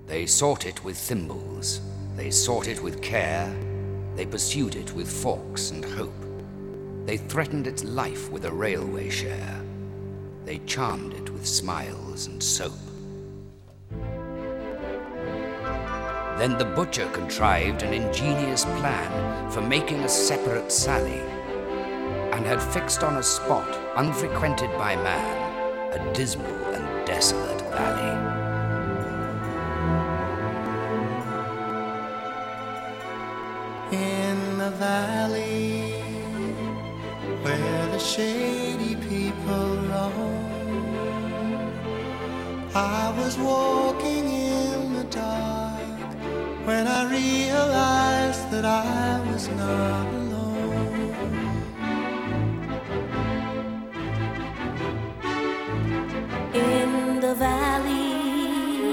They sought it with thimbles, they sought it with care, they pursued it with forks and hope. They threatened its life with a railway share, they charmed it with smiles and soap. Then the butcher contrived an ingenious plan for making a separate sally, and had fixed on a spot unfrequented by man, a dismal and desolate valley. In the valley where the shady people roam, I was walking in the dark when I realized that I was not alone. In the valley